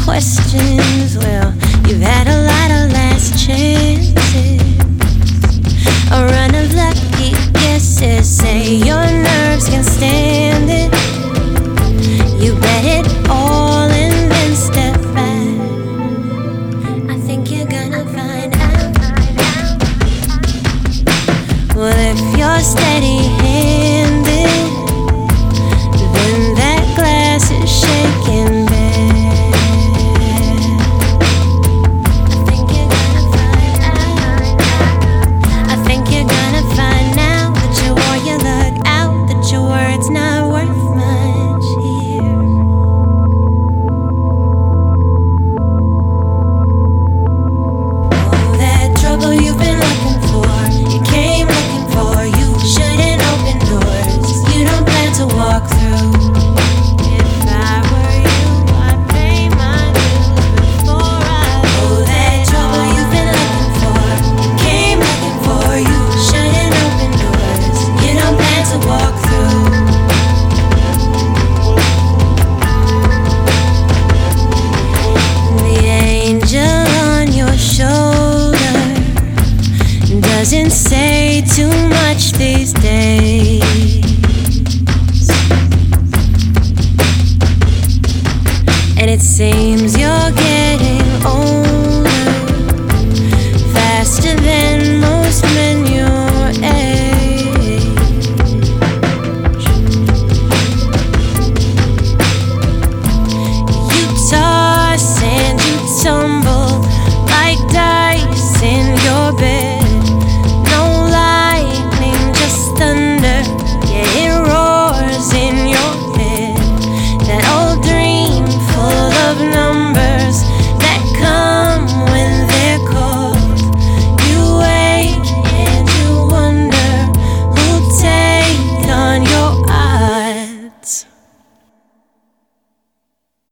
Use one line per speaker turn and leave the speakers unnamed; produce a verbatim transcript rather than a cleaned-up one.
questions. Well, you've had a lot of last chances, a run of lucky guesses. Say your nerves can stand it. You bet it all and then step back. I think you're gonna find out. Well, if you're steady-handed, then that glass is shaking bad. I think you're gonna find out. I think you're gonna find out that you wore your luck out, that your word's not worth much here. Oh, that trouble you've been looking for, you came looking for. You shouldn't open doors you don't plan to walk through. If I were you, I'd pay my dues before I. Oh, that trouble you've been looking for, you came looking for. You shouldn't open doors you don't plan to walk through. The angel on your shoulder doesn't say too much these days. And it seems you're getting older, faster than most men your age. You toss and you tumble like dice in your bed.